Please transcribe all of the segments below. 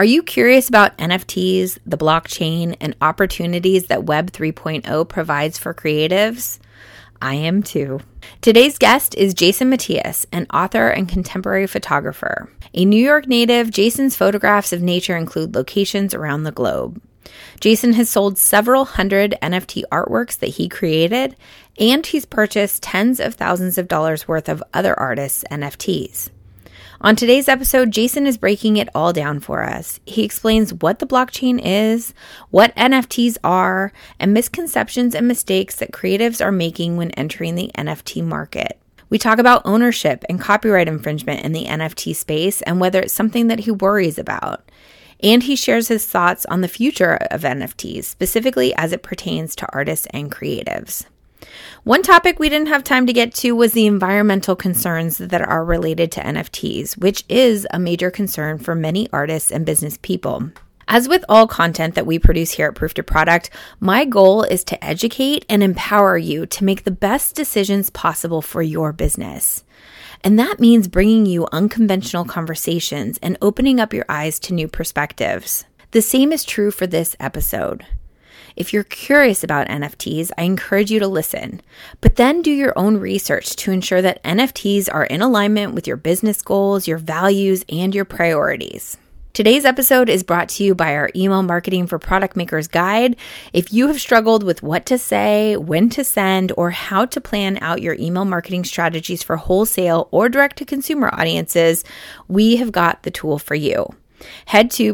Are you curious about NFTs, the blockchain, and opportunities that Web 3.0 provides for creatives? I am too. Today's guest is Jason Matias, an author and contemporary photographer. A New York native, Jason's photographs of nature include locations around the globe. Jason has sold several hundred NFT artworks that he created, and he's purchased tens of thousands of dollars worth of other artists' NFTs. On today's episode, Jason is breaking it all down for us. He explains what the blockchain is, what NFTs are, and misconceptions and mistakes that creatives are making when entering the NFT market. We talk about ownership and copyright infringement in the NFT space and whether it's something that he worries about. And he shares his thoughts on the future of NFTs, specifically as it pertains to artists and creatives. One topic we didn't have time to get to was the environmental concerns that are related to NFTs, which is a major concern for many artists and business people. As with all content that we produce here at Proof to Product, my goal is to educate and empower you to make the best decisions possible for your business. And that means bringing you unconventional conversations and opening up your eyes to new perspectives. The same is true for this episode. If you're curious about NFTs, I encourage you to listen, but then do your own research to ensure that NFTs are in alignment with your business goals, your values, and your priorities. Today's episode is brought to you by our Email Marketing for Product Makers Guide. If you have struggled with what to say, when to send, or how to plan out your email marketing strategies for wholesale or direct-to-consumer audiences, we have got the tool for you. Head to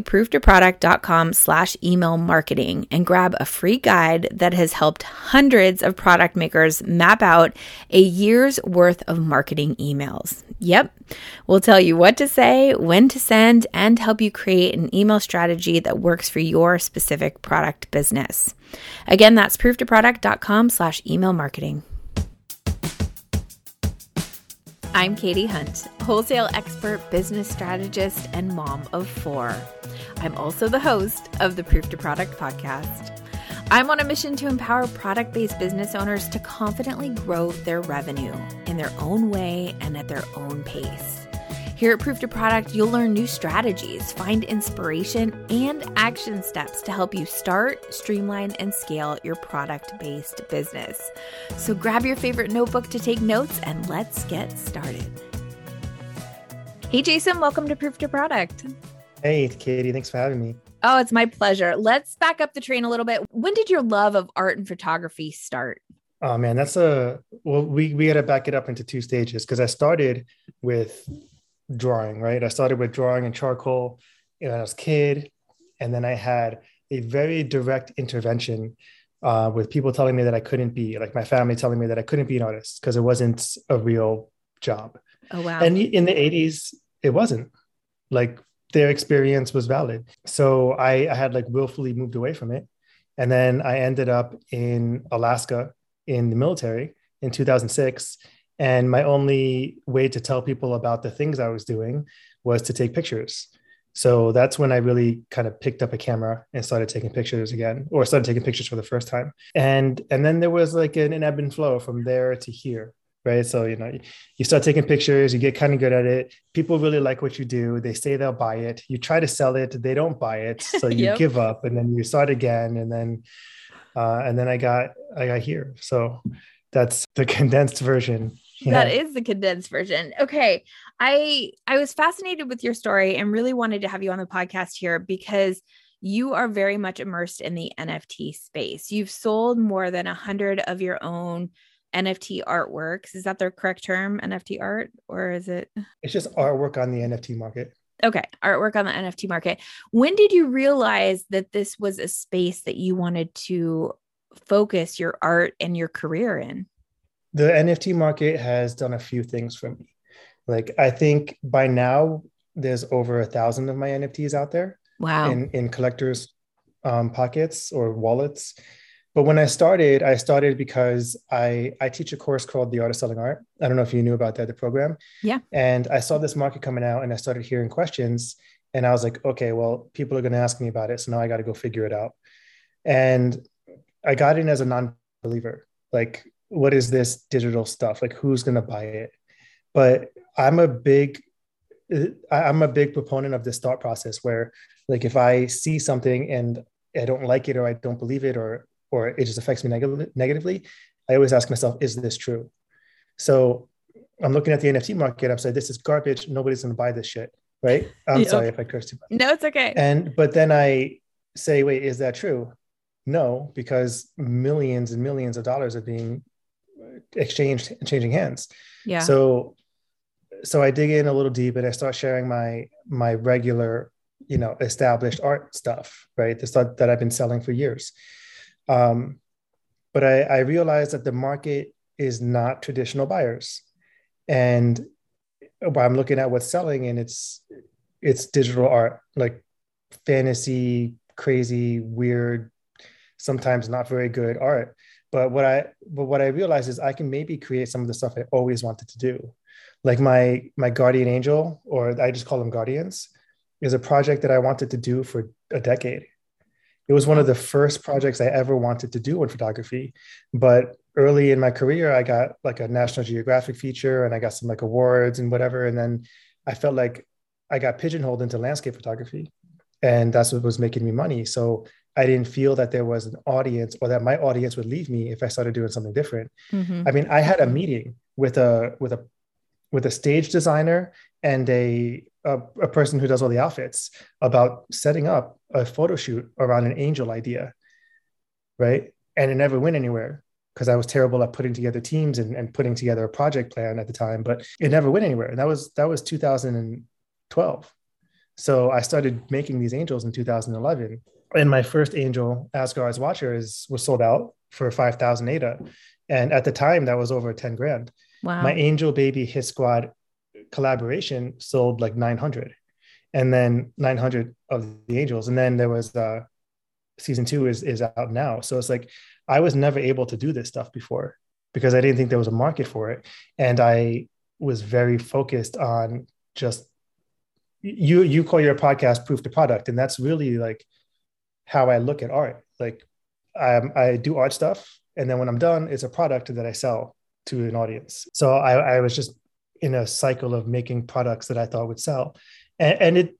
prooftoproduct.com/email marketing and grab a free guide that has helped hundreds of product makers map out a year's worth of marketing emails. Yep, we'll tell you what to say, when to send, and help you create an email strategy that works for your specific product business. Again, that's prooftoproduct.com/email marketing. I'm Katie Hunt, wholesale expert, business strategist, and mom of 4. I'm also the host of the Proof to Product podcast. I'm on a mission to empower product-based business owners to confidently grow their revenue in their own way and at their own pace. Here at Proof to Product, you'll learn new strategies, find inspiration, and action steps to help you start, streamline, and scale your product-based business. So grab your favorite notebook to take notes and let's get started. Hey, Jason, welcome to Proof to Product. Hey, Katie, thanks for having me. Oh, it's my pleasure. Let's back up the train a little bit. When did your love of art and photography start? Oh man, we got to back it up into 2 stages because I started with drawing, right? I started with drawing and charcoal when I was a kid. And then I had a very direct intervention with people telling me that I couldn't be, like my family telling me that I couldn't be an artist because it wasn't a real job. Oh, wow. And in the 80s, it wasn't. Like their experience was valid. So I had like willfully moved away from it. And then I ended up in Alaska in the military in 2006. And my only way to tell people about the things I was doing was to take pictures. So that's when I really kind of picked up a camera and started taking pictures again, or started taking pictures for the first time. And then there was like an ebb and flow from there to here, right? So, you start taking pictures, you get kind of good at it. People really like what you do. They say they'll buy it. You try to sell it. They don't buy it. So you Yep. give up and then you start again. And then I got here. So that's the condensed version. Yeah. That is the condensed version. Okay. I was fascinated with your story and really wanted to have you on the podcast here because you are very much immersed in the NFT space. You've sold more than 100 of your own NFT artworks. Is that the correct term, NFT art, or is it? It's just artwork on the NFT market. Okay. Artwork on the NFT market. When did you realize that this was a space that you wanted to focus your art and your career in? The NFT market has done a few things for me. Like, I think by now there's over 1,000 of my NFTs out there. Wow. In collectors' pockets or wallets. But when I started because I teach a course called The Art of Selling Art. I don't know if you knew about that, the program. Yeah. And I saw this market coming out and I started hearing questions and I was like, okay, well, people are going to ask me about it. So now I got to go figure it out. And I got in as a non-believer. Like, what is this digital stuff? Like, who's going to buy it? But I'm a big I'm a big proponent of this thought process where, like, if I see something and I don't like it, or I don't believe it, or it just affects me negatively, I always ask myself, is this true? So I'm looking at the NFT market. I'm saying, this is garbage. Nobody's going to buy this shit. Right. I'm Yep. sorry if I curse too much. No, it's okay. But then I say, wait, is that true? No, because millions and millions of dollars are being exchanged, changing hands. Yeah. So I dig in a little deep and I start sharing my regular, established art stuff, right? The stuff that I've been selling for years. But I realized that the market is not traditional buyers. And I'm looking at what's selling, and it's digital art, like fantasy, crazy, weird, sometimes not very good art. But what I realized is I can maybe create some of the stuff I always wanted to do. Like my guardian angel, or I just call them guardians, is a project that I wanted to do for a decade. It was one of the first projects I ever wanted to do in photography. But early in my career, I got like a National Geographic feature, and I got some like awards and whatever. And then I felt like I got pigeonholed into landscape photography, and that's what was making me money. So I didn't feel that there was an audience, or that my audience would leave me if I started doing something different. Mm-hmm. I mean, I had a meeting with a stage designer and a person who does all the outfits about setting up a photo shoot around an angel idea, right? And it never went anywhere because I was terrible at putting together teams and putting together a project plan at the time, but it never went anywhere. And that was 2012. So I started making these angels in 2011. And my first angel, Asgard's Watcher, was sold out for 5,000 ADA. And at the time, that was over 10 grand. Wow. My Angel Baby Hit Squad collaboration sold like 900, and then 900 of the angels. And then there was season 2 is out now. So it's like, I was never able to do this stuff before because I didn't think there was a market for it. And I was very focused on just, you call your podcast Proof to Product. And that's really like how I look at art. Like I do art stuff, and then when I'm done, it's a product that I sell to an audience. So I was just in a cycle of making products that I thought would sell. And it,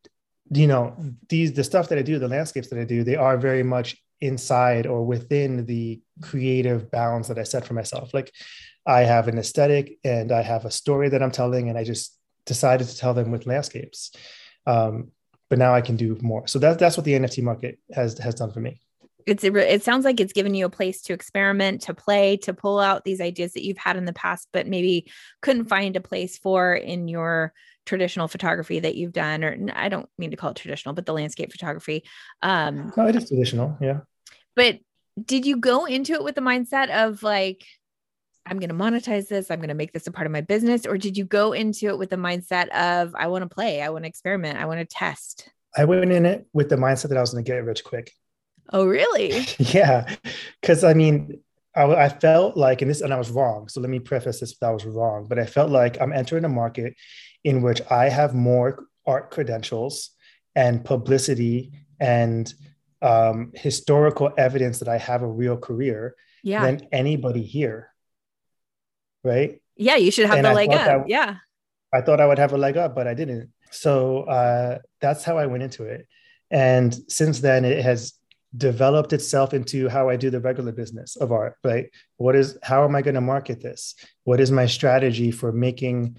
the stuff that I do, the landscapes that I do, they are very much inside or within the creative bounds that I set for myself. Like I have an aesthetic and I have a story that I'm telling, and I just decided to tell them with landscapes. But now I can do more. So that's what the NFT market has done for me. It sounds like it's given you a place to experiment, to play, to pull out these ideas that you've had in the past, but maybe couldn't find a place for in your traditional photography that you've done, or I don't mean to call it traditional, but the landscape photography. No, it is traditional. Yeah. But did you go into it with the mindset of like, I'm going to monetize this, I'm going to make this a part of my business? Or did you go into it with the mindset of, I want to play, I want to experiment, I want to test? I went in it with the mindset that I was going to get rich quick. Oh, really? Yeah. Because I mean, I felt like, and I was wrong. So let me preface this, that I was wrong, but I felt like I'm entering a market in which I have more art credentials and publicity and historical evidence that I have a real career than anybody here. Right. Yeah. You should have the leg up. Yeah. I thought I would have a leg up, but I didn't. So that's how I went into it. And since then it has developed itself into how I do the regular business of art, right? How am I going to market this? What is my strategy for getting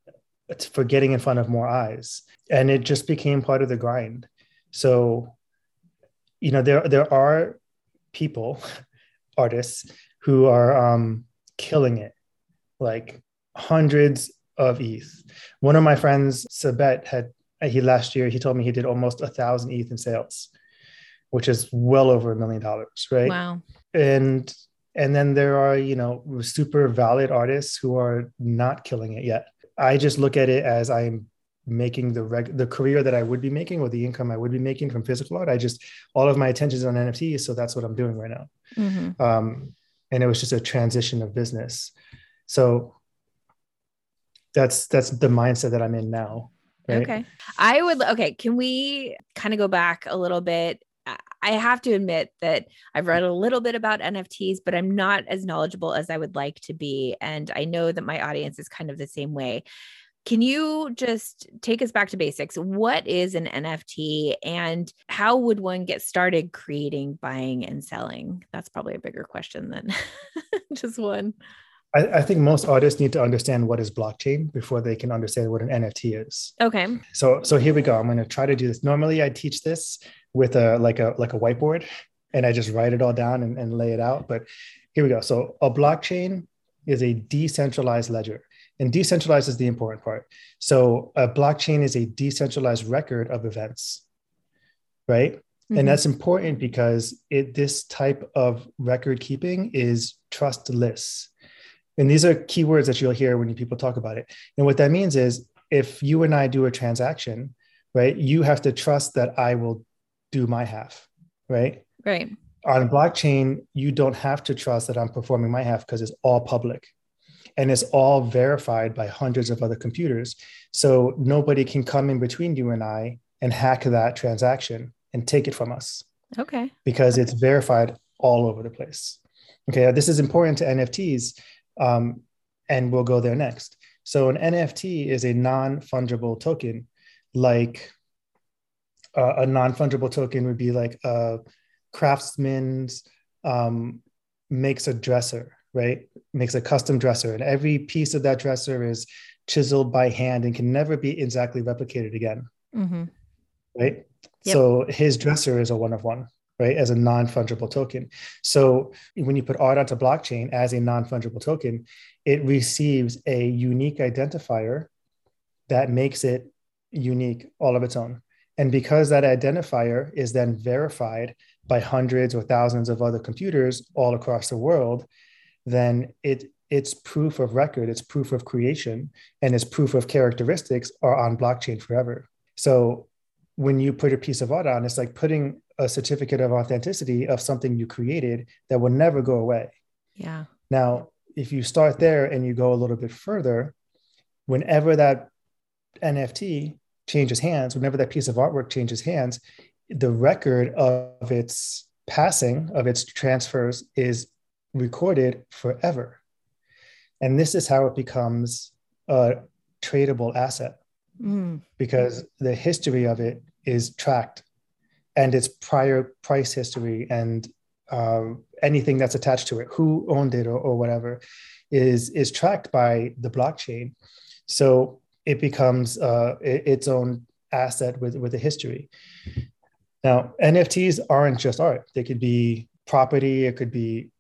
in front of more eyes? And it just became part of the grind. So, there are people, artists who are killing it, like hundreds of ETH. One of my friends, Sabet, last year, he told me he did almost 1,000 ETH in sales, which is well over $1 million, right? Wow. And then there are, super valid artists who are not killing it yet. I just look at it as I'm making the career that I would be making, or the income I would be making from physical art. All of my attention is on NFTs. So that's what I'm doing right now. Mm-hmm. And it was just a transition of business. So that's the mindset that I'm in now. Right? Okay. Can we kind of go back a little bit? I have to admit that I've read a little bit about NFTs, but I'm not as knowledgeable as I would like to be. And I know that my audience is kind of the same way. Can you just take us back to basics? What is an NFT and how would one get started creating, buying, and selling? That's probably a bigger question than just one. I think most artists need to understand what is blockchain before they can understand what an NFT is. Okay. So here we go. I'm going to try to do this. Normally I teach this with a whiteboard and I just write it all down and lay it out. But here we go. So a blockchain is a decentralized ledger. And decentralized is the important part. So a blockchain is a decentralized record of events, right? Mm-hmm. And that's important because this type of record keeping is trustless. And these are keywords that you'll hear when people talk about it. And what that means is if you and I do a transaction, right, you have to trust that I will do my half, right? Right. On blockchain, you don't have to trust that I'm performing my half because it's all public and it's all verified by hundreds of other computers. So nobody can come in between you and I and hack that transaction and take it from us. Okay. Because it's verified all over the place. Okay, this is important to NFTs. And we'll go there next. So an NFT is a non-fungible token, like a non-fungible token would be like a craftsman's makes a dresser, right? Makes a custom dresser. And every piece of that dresser is chiseled by hand and can never be exactly replicated again, mm-hmm. right? Yep. So his dresser is a one of one. Right, as a non-fungible token. So when you put art onto blockchain as a non-fungible token, it receives a unique identifier that makes it unique all of its own. And because that identifier is then verified by hundreds or thousands of other computers all across the world, then it's proof of record, it's proof of creation, and its proof of characteristics are on blockchain forever. So when you put a piece of art on, it's like putting a certificate of authenticity of something you created that will never go away. Yeah. Now, if you start there and you go a little bit further, whenever that NFT changes hands, whenever that piece of artwork changes hands, the record of its passing, of its transfers is recorded forever. And this is how it becomes a tradable asset because the history of it is tracked and its prior price history and anything that's attached to it, who owned it or whatever, is tracked by the blockchain. So it becomes its own asset with a history. Now, NFTs aren't just art. They could be property. It could be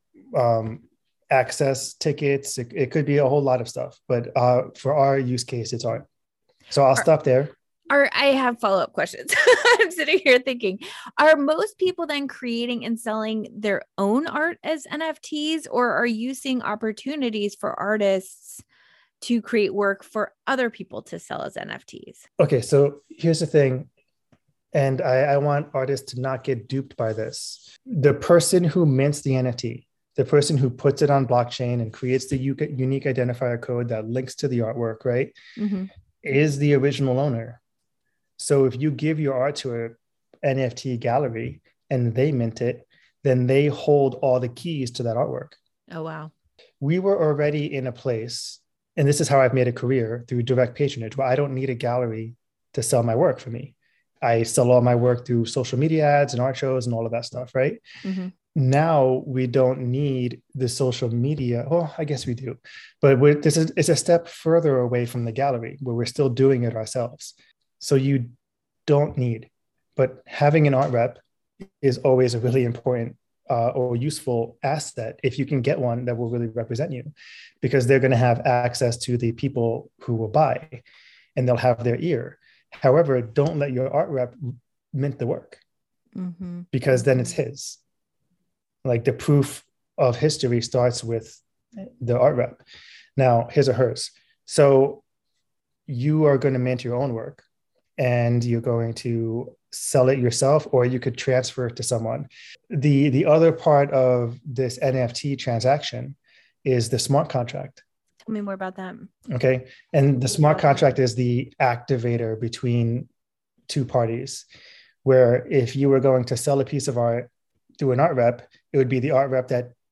access tickets. It could be a whole lot of stuff. But for our use case, it's art. So I'll stop there. I have follow-up questions. I'm sitting here thinking, are most people then creating and selling their own art as NFTs, or are you seeing opportunities for artists to create work for other people to sell as NFTs? Okay, so here's the thing. And I want artists to not get duped by this. The person who mints the NFT, the person who puts it on blockchain and creates the unique identifier code that links to the artwork, right, is the original owner. So if you give your art to an NFT gallery and they mint it, then they hold all the keys to that artwork. Oh, wow. We were already in a place, and this is how I've made a career through direct patronage, where I don't need a gallery to sell my work for me. I sell all my work through social media ads and art shows and all of that stuff, right? Mm-hmm. Now we don't need the social media. Well, I guess we do, but it's a step further away from the gallery where we're still doing it ourselves. So you don't need, but having an art rep is always a really important or useful asset if you can get one that will really represent you, because they're going to have access to the people who will buy and they'll have their ear. However, don't let your art rep mint the work because then it's his. Like the proof of history starts with the art rep. Now, his or hers. So you are going to mint your own work and you're going to sell it yourself, or you could transfer it to someone. The other part of this NFT transaction is the smart contract. Tell me more about that. Okay. And the smart contract is the activator between two parties, where if you were going to sell a piece of art through an art rep, it would be the art rep that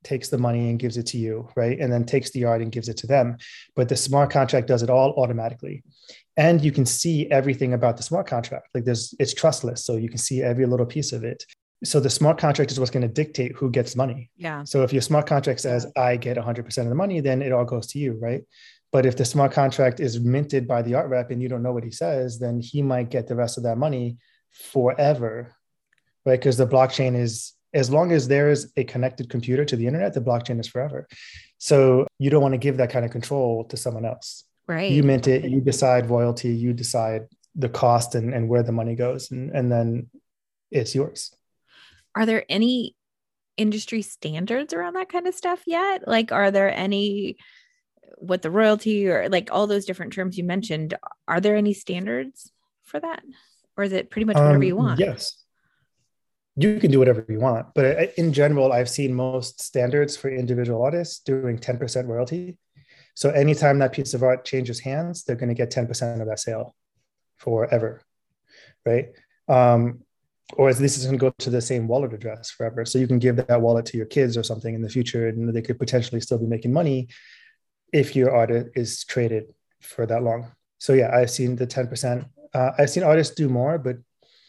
takes the money and gives it to you, right? And then takes the art and gives it to them. But the smart contract does it all automatically. And you can see everything about the smart contract. Like it's trustless. So you can see every little piece of it. So the smart contract is what's going to dictate who gets money. Yeah. So if your smart contract says, I get 100% of the money, then it all goes to you, right? But if the smart contract is minted by the art rep and you don't know what he says, then he might get the rest of that money forever, right? Because the blockchain is, as long as there is a connected computer to the internet, the blockchain is forever. So you don't want to give that kind of control to someone else. Right. You mint it, you decide royalty, you decide the cost and where the money goes, and then it's yours. Are there any industry standards around that kind of stuff yet? Like, are there any, what the royalty or like all those different terms you mentioned, are there any standards for that? Or is it pretty much whatever you want? Yes. You can do whatever you want. But in general, I've seen most standards for individual artists doing 10% royalty. So anytime that piece of art changes hands, they're going to get 10% of that sale forever, right? Or at least it's going to go to the same wallet address forever. So you can give that wallet to your kids or something in the future, and they could potentially still be making money if your art is traded for that long. So yeah, I've seen the 10%. I've seen artists do more, but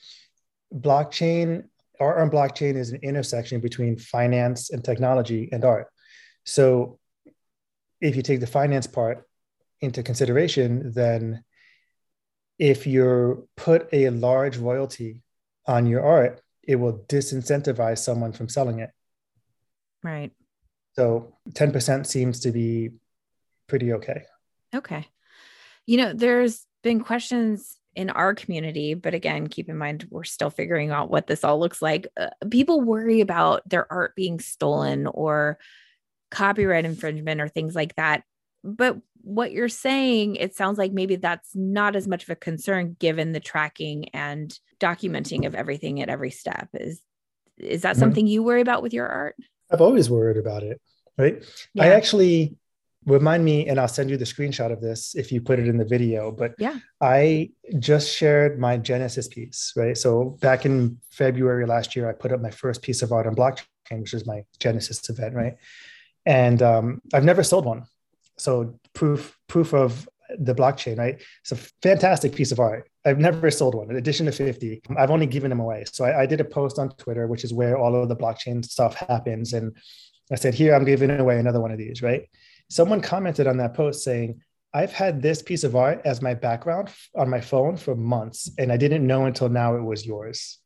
art on blockchain is an intersection between finance and technology and art. So if you take the finance part into consideration, then if you put a large royalty on your art, it will disincentivize someone from selling it. Right. So 10% seems to be pretty okay. Okay. You know, there's been questions in our community, but again, keep in mind, we're still figuring out what this all looks like. People worry about their art being stolen or copyright infringement or things like that. But what you're saying, it sounds like maybe that's not as much of a concern given the tracking and documenting of everything at every step. Is that something you worry about with your art? I've always worried about it, right? Yeah. I actually, remind me, and I'll send you the screenshot of this if you put it in the video, but yeah, I just shared my Genesis piece, right? So back in February last year, I put up my first piece of art on blockchain, which is my Genesis event, right? And I've never sold one. So proof of the blockchain, right? It's a fantastic piece of art. I've never sold one, in addition to 50. I've only given them away. So I did a post on Twitter, which is where all of the blockchain stuff happens. And I said, here, I'm giving away another one of these, right? Someone commented on that post saying, I've had this piece of art as my background on my phone for months, and I didn't know until now it was yours.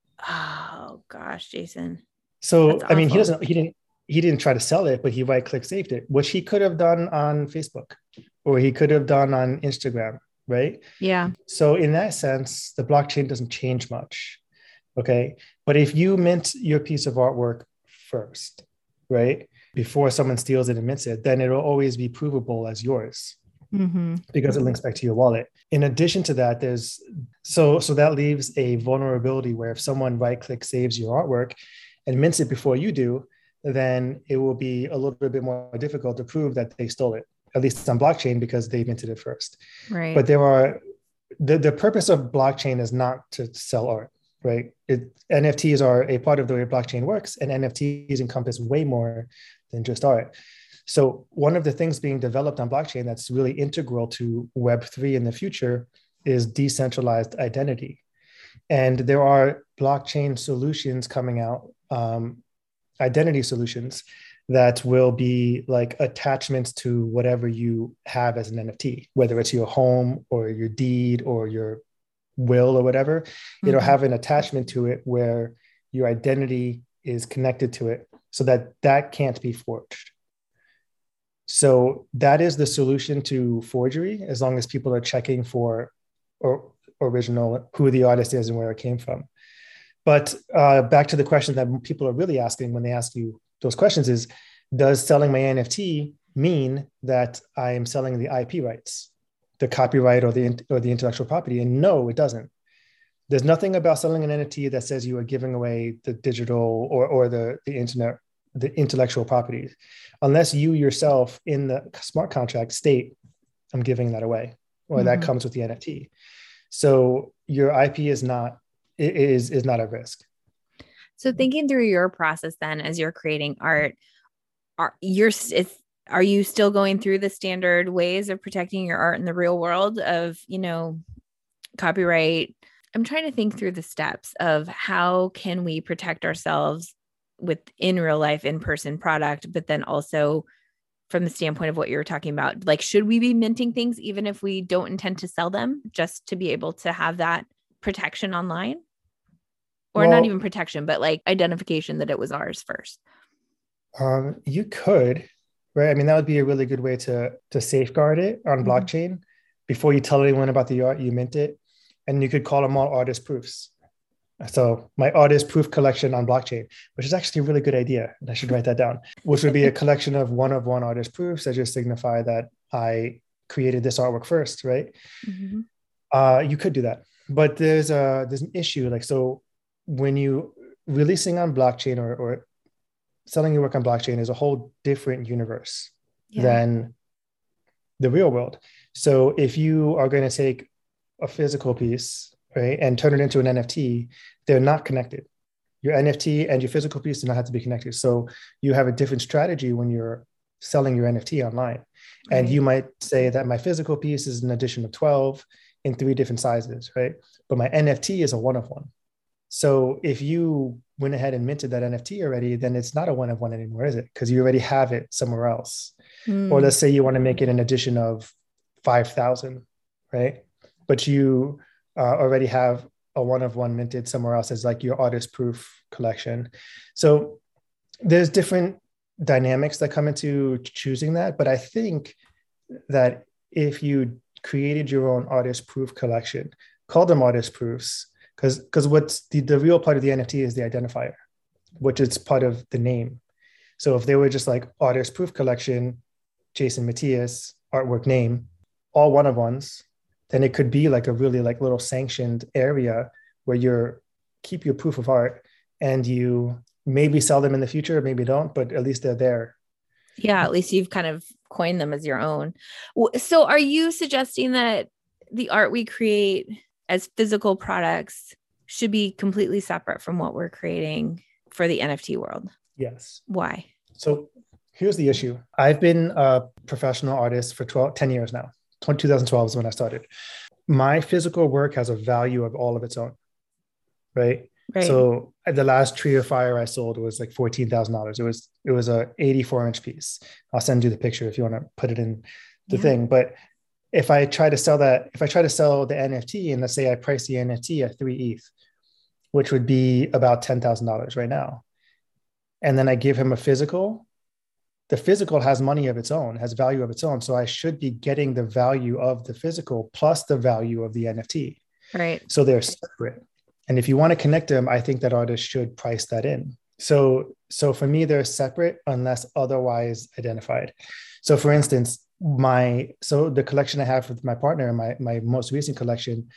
Oh gosh, Jason. So, I mean, he didn't try to sell it, but he right-click saved it, which he could have done on Facebook or he could have done on Instagram, right? Yeah. So in that sense, the blockchain doesn't change much, okay? But if you mint your piece of artwork first, right, before someone steals it and mints it, then it'll always be provable as yours because it links back to your wallet. In addition to that, so that leaves a vulnerability where if someone right-click saves your artwork and mints it before you do, then it will be a little bit more difficult to prove that they stole it, at least on blockchain, because they minted it first. Right. But the purpose of blockchain is not to sell art, right? NFTs are a part of the way blockchain works, and NFTs encompass way more than just art. So one of the things being developed on blockchain that's really integral to Web3 in the future is decentralized identity. And there are blockchain solutions coming out, identity solutions that will be like attachments to whatever you have as an NFT, whether it's your home or your deed or your will or whatever. It'll have an attachment to it where your identity is connected to it so that can't be forged. So that is the solution to forgery, as long as people are checking for original, who the artist is and where it came from. But back to the question that people are really asking when they ask you those questions is, does selling my NFT mean that I am selling the IP rights, the copyright or the intellectual property? And no, it doesn't. There's nothing about selling an NFT that says you are giving away the digital or the internet, the intellectual property, unless you yourself in the smart contract state, I'm giving that away, or that comes with the NFT. So your IP is not at risk. So thinking through your process then, as you're creating art, are you still going through the standard ways of protecting your art in the real world of, copyright? I'm trying to think through the steps of how can we protect ourselves within real life, in-person product, but then also from the standpoint of what you're talking about, like, should we be minting things even if we don't intend to sell them, just to be able to have that protection online? Or not even protection, but like identification that it was ours first. You could, right? I mean, that would be a really good way to safeguard it on blockchain before you tell anyone about the art, you mint it. And you could call them all artist proofs. So my artist proof collection on blockchain, which is actually a really good idea. And I should write that down, which would be a collection of one-of-one artist proofs that just signify that I created this artwork first, right? You could do that. But there's an issue. Like, so when you releasing on blockchain or selling your work on blockchain is a whole different universe than the real world. So if you are going to take a physical piece, right, and turn it into an NFT, they're not connected. Your NFT and your physical piece do not have to be connected. So you have a different strategy when you're selling your NFT online. Right. And you might say that my physical piece is an edition of 12 in 3 different sizes, right? But my NFT is a one-of-one. So if you went ahead and minted that NFT already, then it's not a one-of-one anymore, is it? Because you already have it somewhere else. Or let's say you want to make it an edition of 5,000, right? But you already have a one-of-one minted somewhere else as like your artist proof collection. So there's different dynamics that come into choosing that. But I think that if you created your own artist proof collection, call them artist proofs, because what's the real part of the NFT is the identifier, which is part of the name. So if they were just like artist proof collection, Jason Matias, artwork name, all one-of-ones, then it could be like a really like little sanctioned area where you're keep your proof of art and you maybe sell them in the future, maybe don't, but at least they're there. Yeah, at least you've kind of coined them as your own. So are you suggesting that the art we create as physical products should be completely separate from what we're creating for the NFT world? Yes. Why? So here's the issue. I've been a professional artist for 10 years now. 2012 is when I started. My physical work has a value of all of its own, right? So the last Tree of Fire I sold was like $14,000. It was a 84-inch piece. I'll send you the picture if you want to put it in the thing. But if I try to sell the NFT, and let's say I price the NFT at 3 ETH, which would be about $10,000 right now, and then I give him a physical, the physical has money of its own, has value of its own. So I should be getting the value of the physical plus the value of the NFT. Right. So they're separate. And if you want to connect them, I think that artists should price that in. So for me, they're separate unless otherwise identified. So for instance, the collection I have with my partner, my most recent collection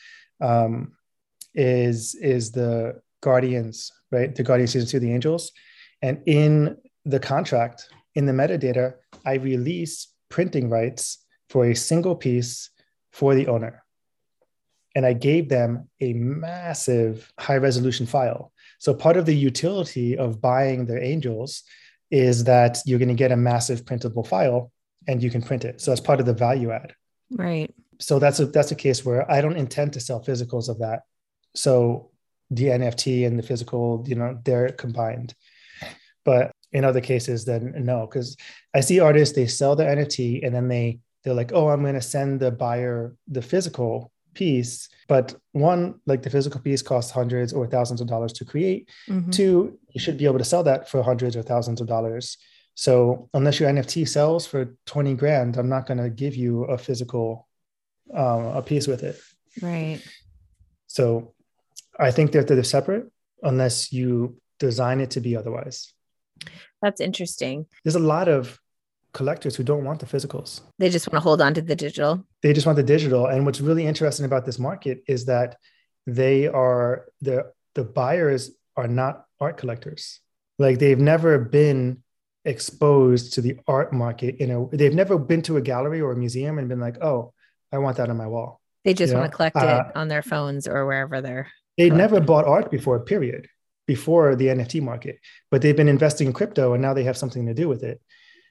is the Guardians, right? The Guardians Season 2, the Angels. And in the contract, in the metadata, I release printing rights for a single piece for the owner. And I gave them a massive high resolution file. So part of the utility of buying the Angels is that you're going to get a massive printable file and you can print it. So that's part of the value add. Right. So that's a case where I don't intend to sell physicals of that. So the NFT and the physical, they're combined. But in other cases, then no, because I see artists, they sell the NFT and then they're like, oh, I'm going to send the buyer the physical piece. But one, like the physical piece costs hundreds or thousands of dollars to create. Mm-hmm. 2, you should be able to sell that for hundreds or thousands of dollars. So unless your NFT sells for 20 grand, I'm not going to give you a physical, a piece with it. Right. So I think that they're separate unless you design it to be otherwise. That's interesting. There's a lot of collectors who don't want the physicals. They just want to hold on to the digital. They just want the digital. And what's really interesting about this market is that the buyers are not art collectors. Like they've never been exposed to the art market. They've never been to a gallery or a museum and been like, oh, I want that on my wall. They just want to collect it on their phones or wherever they're. They never bought art before the NFT market, but they've been investing in crypto and now they have something to do with it.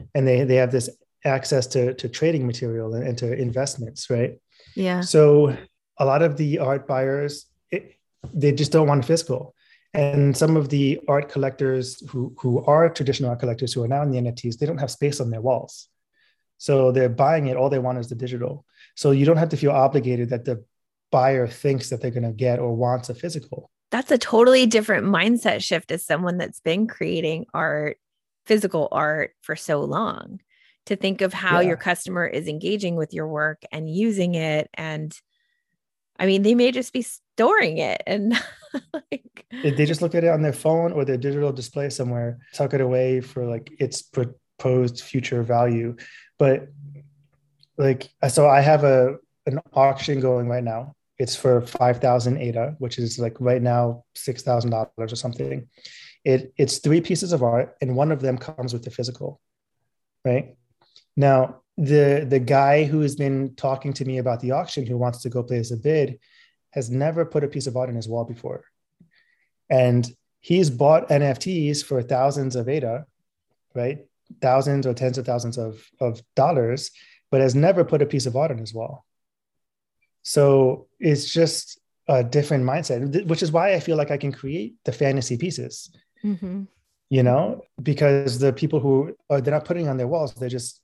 and they have this access to trading material and to investments, right? Yeah. So a lot of the art buyers, they just don't want physical. And some of the art collectors who are traditional art collectors who are now in the NFTs, they don't have space on their walls. So they're buying it. All they want is the digital. So you don't have to feel obligated that the buyer thinks that they're going to get or wants a physical. That's a totally different mindset shift as someone that's been creating art, physical art for so long, to think of how your customer is engaging with your work and using it. And I mean, they may just be storing it and like they just look at it on their phone or their digital display somewhere, tuck it away for like its proposed future value. But like, so I have an auction going right now. It's for 5,000 ADA, which is like right now $6,000 or something. It's 3 pieces of art, and one of them comes with the physical, right? Now, the guy who has been talking to me about the auction, who wants to go place a bid, has never put a piece of art on his wall before. And he's bought NFTs for thousands of ADA, right? Thousands or tens of thousands of dollars, but has never put a piece of art on his wall. So it's just a different mindset, which is why I feel like I can create the fantasy pieces, you know, because the people who are, they're not putting on their walls, they're just,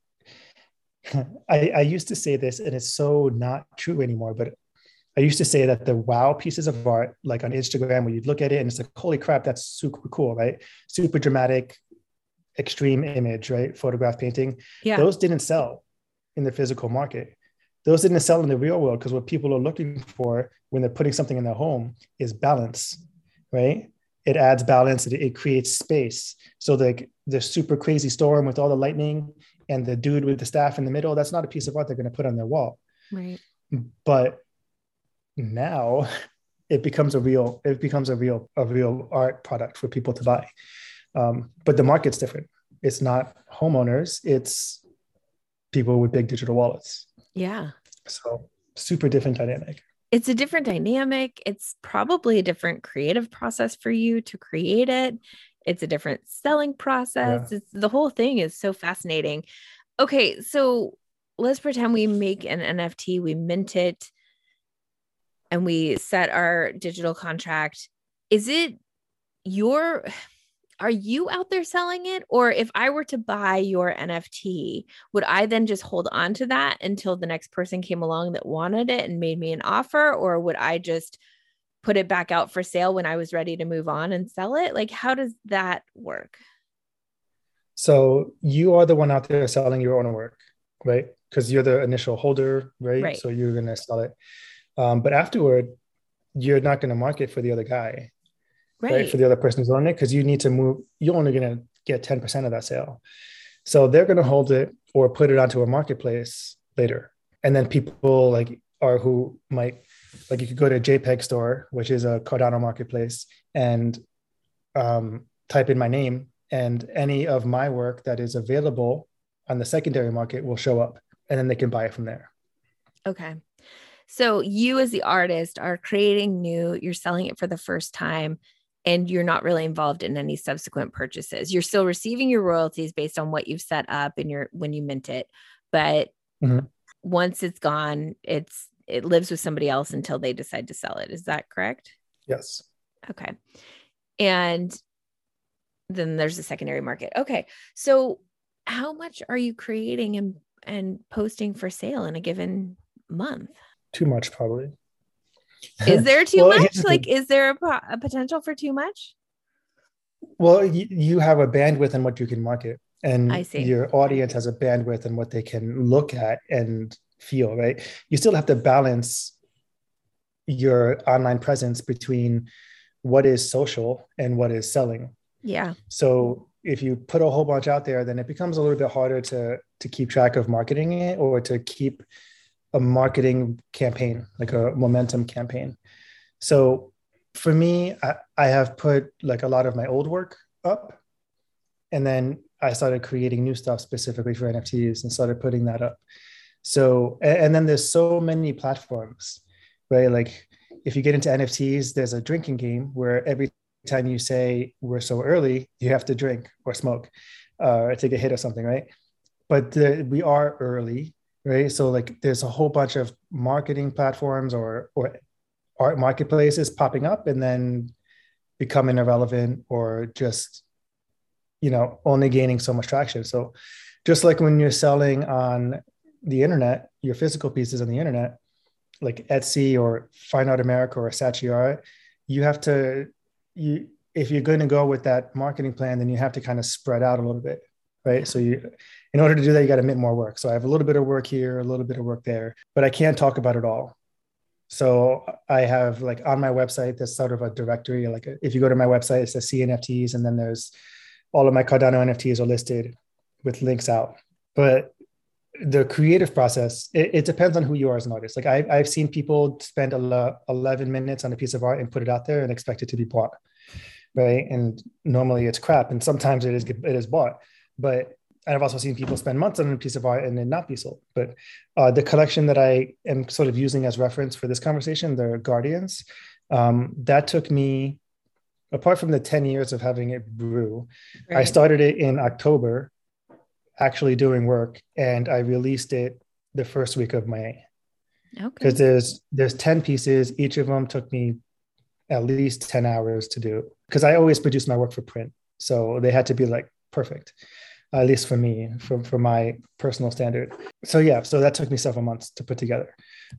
I used to say this, and it's so not true anymore, but I used to say that the wow pieces of art, like on Instagram, where you'd look at it and it's like, holy crap, that's super cool, right? Super dramatic, extreme image, right? Photograph painting. Yeah. Those didn't sell in the physical market. Those didn't sell in the real world, because what people are looking for when they're putting something in their home is balance, right? It adds balance. It creates space. So the super crazy storm with all the lightning and the dude with the staff in the middle, that's not a piece of art they're going to put on their wall. Right. But now it becomes a real art product for people to buy. But the market's different. It's not homeowners, it's people with big digital wallets. Yeah. So super different dynamic. It's a different dynamic. It's probably a different creative process for you to create it. It's a different selling process. Yeah. The whole thing is so fascinating. Okay, so let's pretend we make an NFT, we mint it, and we set our digital contract. Are you out there selling it? Or if I were to buy your NFT, would I then just hold on to that until the next person came along that wanted it and made me an offer? Or would I just put it back out for sale when I was ready to move on and sell it? Like, how does that work? So you are the one out there selling your own work, right? Because you're the initial holder, right? Right. So you're going to sell it. But afterward, you're not going to market for the other guy, right? For the other person who's owning it, because you need to move. You're only going to get 10% of that sale. So they're going to hold it or put it onto a marketplace later. And then people who might, like, you could go to a JPEG store, which is a Cardano marketplace, and type in my name, and any of my work that is available on the secondary market will show up, and then they can buy it from there. Okay. So you as the artist are creating new, you're selling it for the first time, and you're not really involved in any subsequent purchases. You're still receiving your royalties based on what you've set up when you mint it. But once it's gone, it lives with somebody else until they decide to sell it. Is that correct? Yes. Okay. And then there's the secondary market. Okay. So how much are you creating and posting for sale in a given month? Too much, probably. Is there too much? Like, is there a potential for too much? Well, you have a bandwidth in what you can market, and I see. Your audience has a bandwidth in what they can look at and feel, right? You still have to balance your online presence between what is social and what is selling. Yeah. So if you put a whole bunch out there, then it becomes a little bit harder to keep track of marketing it, or to keep a marketing campaign, like a momentum campaign. So for me, I have put like a lot of my old work up, and then I started creating new stuff specifically for NFTs and started putting that up. So, and then there's so many platforms, right? Like if you get into NFTs, there's a drinking game where every time you say we're so early, you have to drink or smoke or take a hit or something, right? but we are early, right? So like there's a whole bunch of marketing platforms or art marketplaces popping up and then becoming irrelevant or just, only gaining so much traction. So just like when you're selling on the internet, your physical pieces on the internet, like Etsy or Fine Art America or Saatchi Art, you have to, if you're going to go with that marketing plan, then you have to kind of spread out a little bit, right? So in order to do that, you got to admit more work. So I have a little bit of work here, a little bit of work there, but I can't talk about it all. So I have like on my website, there's sort of a directory. If you go to my website, it says CNFTs, and then there's all of my Cardano NFTs are listed with links out. But the creative process, it depends on who you are as an artist. Like I've seen people spend 11 minutes on a piece of art and put it out there and expect it to be bought, right? And normally it's crap, and sometimes it is bought. But I've also seen people spend months on a piece of art and then not be sold. But the collection that I am sort of using as reference for this conversation, the Guardians, that took me, apart from the 10 years of having it brew, right. I started it in October, actually doing work, and I released it the first week of May. Okay. Because there's 10 pieces. Each of them took me at least 10 hours to do, because I always produce my work for print. So they had to be like perfect, at least for me, for my personal standard. So yeah, so that took me several months to put together.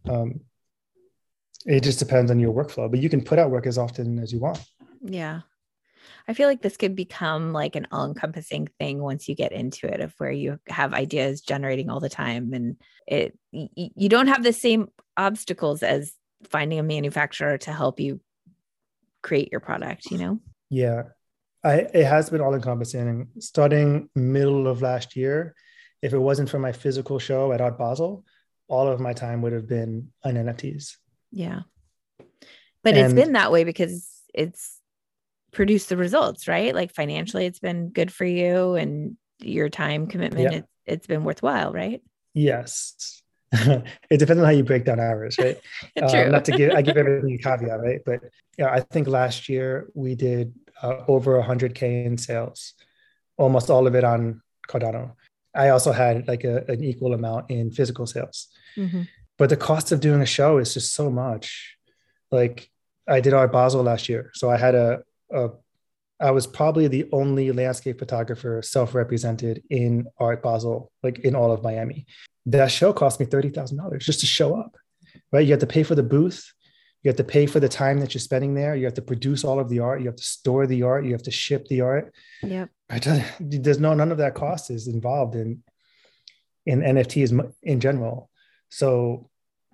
It just depends on your workflow, but you can put out work as often as you want. Yeah. I feel like this could become like an all-encompassing thing once you get into it, of where you have ideas generating all the time, and you don't have the same obstacles as finding a manufacturer to help you create your product, Yeah, it has been all-encompassing. Starting middle of last year, if it wasn't for my physical show at Art Basel, all of my time would have been on NFTs. Yeah, but it's been that way because it's produce the results, right? Like financially, it's been good for you, and your time commitment, yeah. It's been worthwhile, right? Yes. It depends on how you break down hours, right? True. I give everything a caveat, right? But yeah, I think last year we did over 100K in sales, almost all of it on Cardano. I also had like an equal amount in physical sales. Mm-hmm. But the cost of doing a show is just so much. Like I did Art Basel last year. So I had I was probably the only landscape photographer self-represented in Art Basel, like in all of Miami. That show cost me $30,000 just to show up, right? You have to pay for the booth. You have to pay for the time that you're spending there. You have to produce all of the art. You have to store the art. You have to ship the art. Yep. There's none of that cost is involved in NFTs in general. So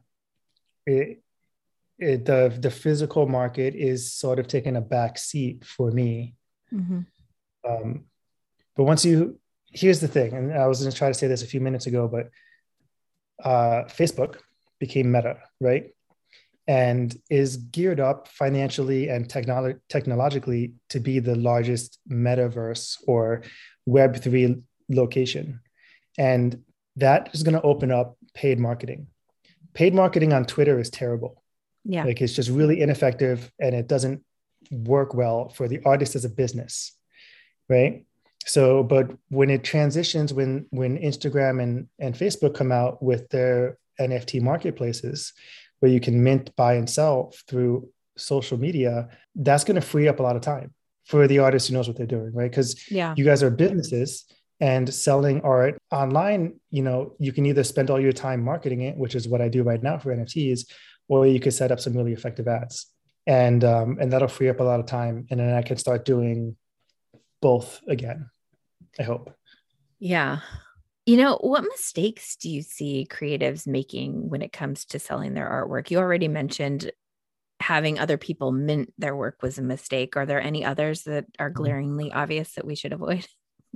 the physical market is sort of taking a back seat for me. Mm-hmm. But here's the thing, and I was going to try to say this a few minutes ago, but Facebook became Meta, right? And is geared up financially and technologically to be the largest metaverse or Web3 location. And that is going to open up paid marketing. Paid marketing on Twitter is terrible. Yeah. Like it's just really ineffective, and it doesn't work well for the artist as a business, right? So, but when it transitions, when Instagram and Facebook come out with their NFT marketplaces where you can mint, buy, and sell through social media, that's going to free up a lot of time for the artist who knows what they're doing, right? Because you guys are businesses, and selling art online, you can either spend all your time marketing it, which is what I do right now for NFTs, or you could set up some really effective ads, and that'll free up a lot of time. And then I can start doing both again, I hope. Yeah. What mistakes do you see creatives making when it comes to selling their artwork? You already mentioned having other people mint their work was a mistake. Are there any others that are glaringly obvious that we should avoid?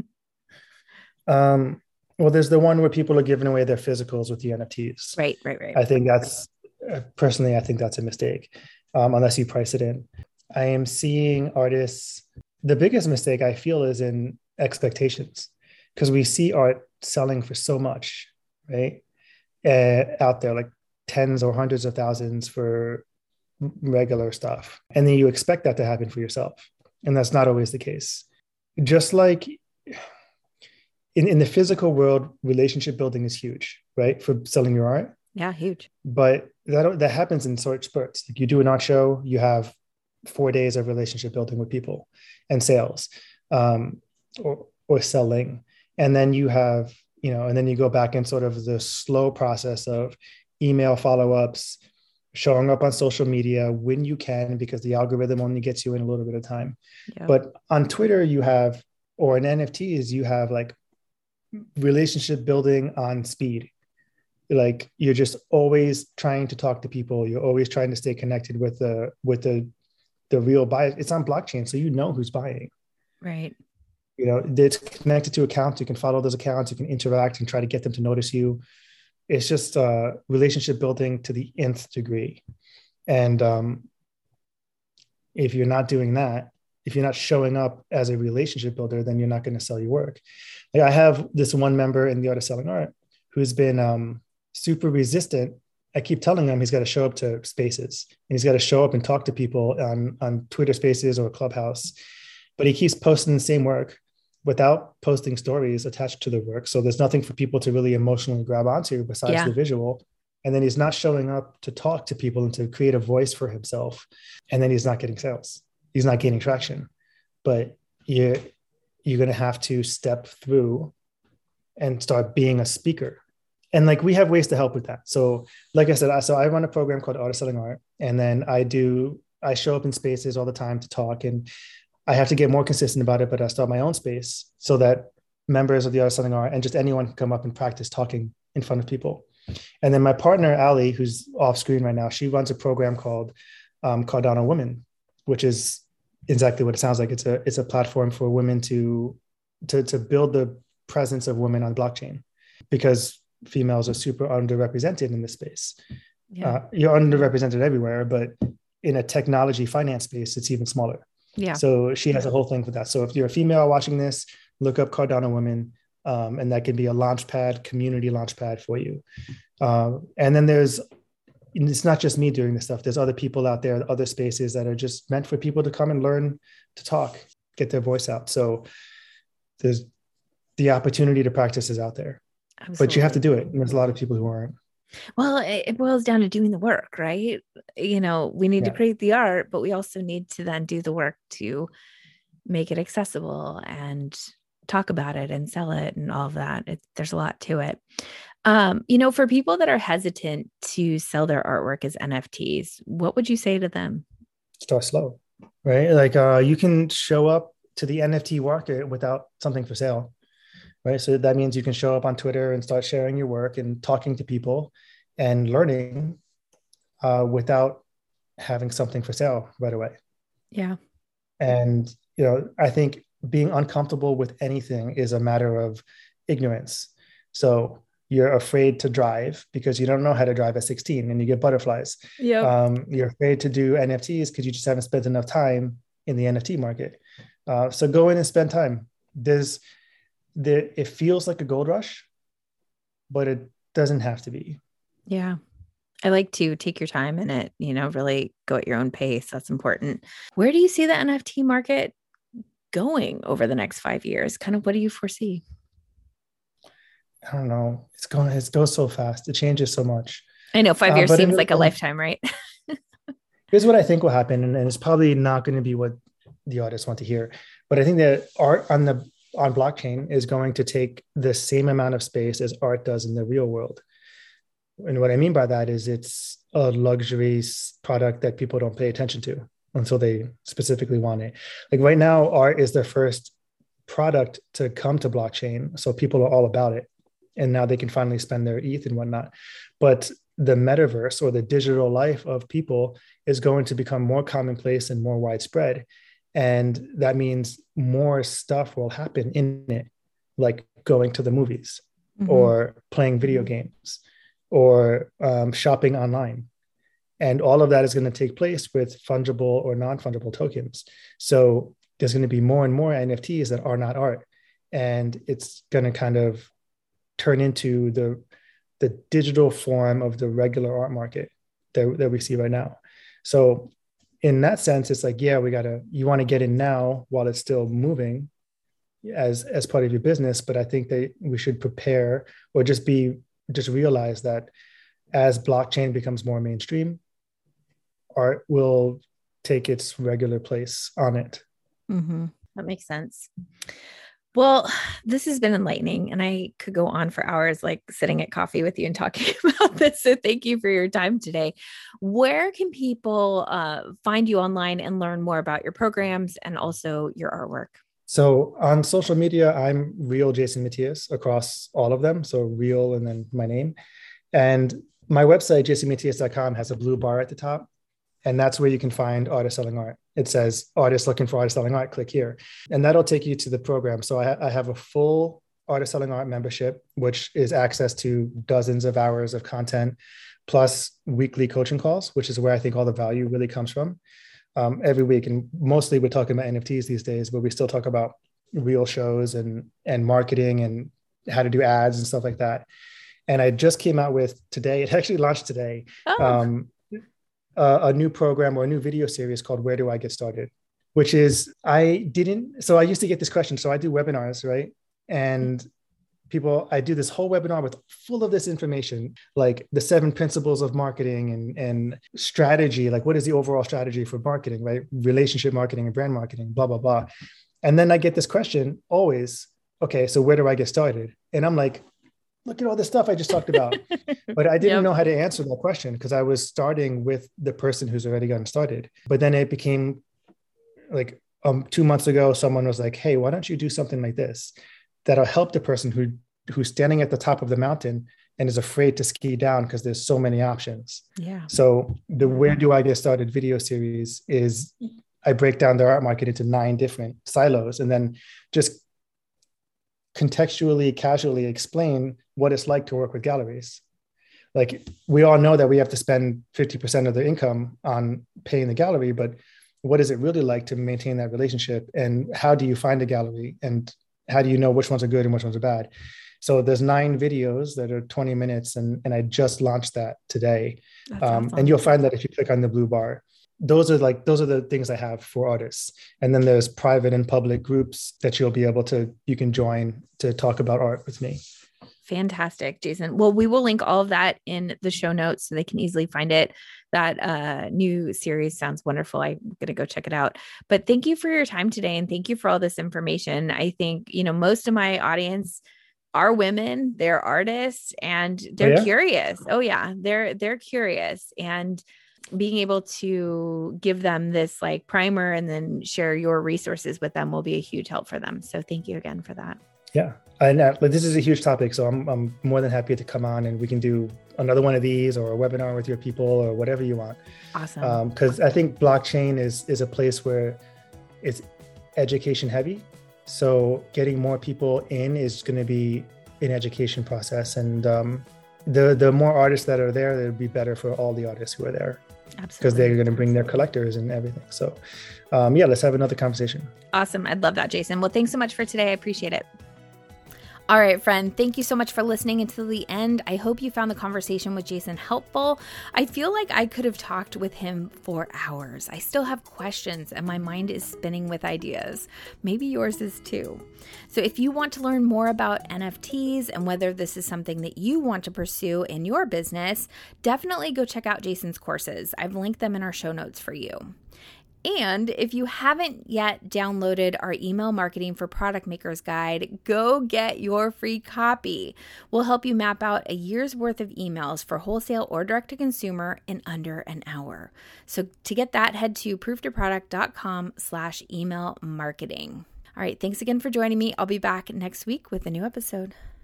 Well, there's the one where people are giving away their physicals with the NFTs. Right. I think that's a mistake, unless you price it in. I am seeing artists, the biggest mistake I feel is in expectations, because we see art selling for so much, right? Out there, like tens or hundreds of thousands for regular stuff. And then you expect that to happen for yourself. And that's not always the case. Just like in the physical world, relationship building is huge, right? For selling your art. Yeah, huge. But that happens in short spurts. Like you do an art show, you have 4 days of relationship building with people and sales, or selling. And then you have, and then you go back in sort of the slow process of email follow-ups, showing up on social media when you can, because the algorithm only gets you in a little bit of time. Yep. But on Twitter, or in NFTs, you have like relationship building on speed. Like you're just always trying to talk to people. You're always trying to stay connected with the real buyer. It's on blockchain, so you know who's buying. Right. It's connected to accounts. You can follow those accounts. You can interact and try to get them to notice you. It's just relationship building to the nth degree. And if you're not doing that, if you're not showing up as a relationship builder, then you're not going to sell your work. Like I have this one member in the Art of Selling Art who's been super resistant. I keep telling him he's got to show up to spaces and he's got to show up and talk to people on Twitter Spaces or Clubhouse, but he keeps posting the same work without posting stories attached to the work. So there's nothing for people to really emotionally grab onto besides the visual. And then he's not showing up to talk to people and to create a voice for himself. And then he's not getting sales. He's not gaining traction. But you're going to have to step through and start being a speaker. And like, we have ways to help with that. So like I said, I run a program called Art of Selling Art. And then I show up in spaces all the time to talk, and I have to get more consistent about it, but I start my own space so that members of the Art of Selling Art and just anyone can come up and practice talking in front of people. And then my partner, Ali, who's off screen right now, she runs a program called Cardano Women, which is exactly what it sounds like. It's a platform for women to build the presence of women on blockchain, because females are super underrepresented in this space. Yeah. You're underrepresented everywhere, but in a technology finance space, it's even smaller. Yeah. So she has a whole thing for that. So if you're a female watching this, look up Cardano Women, and that can be a launchpad, community launchpad for you. And then it's not just me doing this stuff. There's other people out there, other spaces that are just meant for people to come and learn to talk, get their voice out. So there's the opportunity to practice is out there. Absolutely. But you have to do it. And there's a lot of people who aren't. Well, it boils down to doing the work, right? We need to create the art, but we also need to then do the work to make it accessible and talk about it and sell it and all of that. There's a lot to it. For people that are hesitant to sell their artwork as NFTs, what would you say to them? Start slow, right? Like you can show up to the NFT market without something for sale. Right. So that means you can show up on Twitter and start sharing your work and talking to people and learning without having something for sale right away. Yeah. And, I think being uncomfortable with anything is a matter of ignorance. So you're afraid to drive because you don't know how to drive at 16 and you get butterflies. Yeah. You're afraid to do NFTs because you just haven't spent enough time in the NFT market. So go in and spend time. It feels like a gold rush, but it doesn't have to be. Yeah. I like to take your time in it, really go at your own pace. That's important. Where do you see the NFT market going over the next 5 years? Kind of what do you foresee? I don't know. It goes so fast. It changes so much. I know 5 years seems like a lifetime, right? Here's what I think will happen. And it's probably not going to be what the artists want to hear, but I think that art on blockchain is going to take the same amount of space as art does in the real world. And what I mean by that is it's a luxury product that people don't pay attention to until they specifically want it. Like right now, art is the first product to come to blockchain. So people are all about it. And now they can finally spend their ETH and whatnot. But the metaverse or the digital life of people is going to become more commonplace and more widespread. And that means more stuff will happen in it, like going to the movies or playing video games or shopping online. And all of that is going to take place with fungible or non-fungible tokens. So there's going to be more and more NFTs that are not art. And it's going to kind of turn into the digital form of the regular art market that we see right now. So in that sense, it's like, yeah, you want to get in now while it's still moving, as part of your business. But I think that we should prepare or just realize that as blockchain becomes more mainstream, art will take its regular place on it. Mm-hmm. That makes sense. Well, this has been enlightening, and I could go on for hours, like sitting at coffee with you and talking about this. So thank you for your time today. Where can people find you online and learn more about your programs and also your artwork? So on social media, I'm Real Jason Matias across all of them. So Real and then my name. And my website, jasonmatias.com, has a blue bar at the top. And that's where you can find Artists Selling Art. It says artists looking for artists selling art, click here. And that'll take you to the program. So I have a full Artists Selling Art membership, which is access to dozens of hours of content, plus weekly coaching calls, which is where I think all the value really comes from. Every week. And mostly we're talking about NFTs these days, but we still talk about real shows and marketing and how to do ads and stuff like that. And I just came out with today, it actually launched today, a new program or a new video series called Where Do I Get Started? Which is, I used to get this question. So I do webinars, right? And I do this whole webinar with full of this information, like the 7 principles of marketing and strategy, like what is the overall strategy for marketing, right? Relationship marketing and brand marketing, blah, blah, blah. And then I get this question always, okay, so where do I get started? And I'm like, look at all this stuff I just talked about. But I didn't know how to answer that question because I was starting with the person who's already gotten started. But then it became like 2 months ago, someone was like, hey, why don't you do something like this that'll help the person who's standing at the top of the mountain and is afraid to ski down because there's so many options. Yeah. So the Where Do I Get Started video series is I break down their art market into 9 different silos and then just contextually, casually explain what it's like to work with galleries. Like we all know that we have to spend 50% of their income on paying the gallery, but what is it really like to maintain that relationship? And how do you find a gallery? And how do you know which ones are good and which ones are bad? So there's 9 videos that are 20 minutes and I just launched that today. Awesome. And you'll find that if you click on the blue bar, those are the things I have for artists. And then there's private and public groups that you can join to talk about art with me. Fantastic, Jason. Well, we will link all of that in the show notes so they can easily find it. That new series sounds wonderful. I'm going to go check it out. But thank you for your time today. And thank you for all this information. I think, most of my audience are women, they're artists, and they're curious. Oh yeah. They're curious. And being able to give them this like primer and then share your resources with them will be a huge help for them. So thank you again for that. Yeah. And this is a huge topic. So I'm more than happy to come on and we can do another one of these or a webinar with your people or whatever you want. Awesome. Because I think blockchain is a place where it's education heavy. So getting more people in is going to be an education process. And the more artists that are there, it'll be better for all the artists who are there. Absolutely. Because they're going to bring their collectors and everything. So let's have another conversation. Awesome. I'd love that, Jason. Well, thanks so much for today. I appreciate it. All right, friend, thank you so much for listening until the end. I hope you found the conversation with Jason helpful. I feel like I could have talked with him for hours. I still have questions and my mind is spinning with ideas. Maybe yours is too. So if you want to learn more about NFTs and whether this is something that you want to pursue in your business, definitely go check out Jason's courses. I've linked them in our show notes for you. And if you haven't yet downloaded our Email Marketing for Product Makers guide, go get your free copy. We'll help you map out a year's worth of emails for wholesale or direct to consumer in under an hour. So to get that, head to prooftoproduct.com/email marketing. All right, thanks again for joining me. I'll be back next week with a new episode.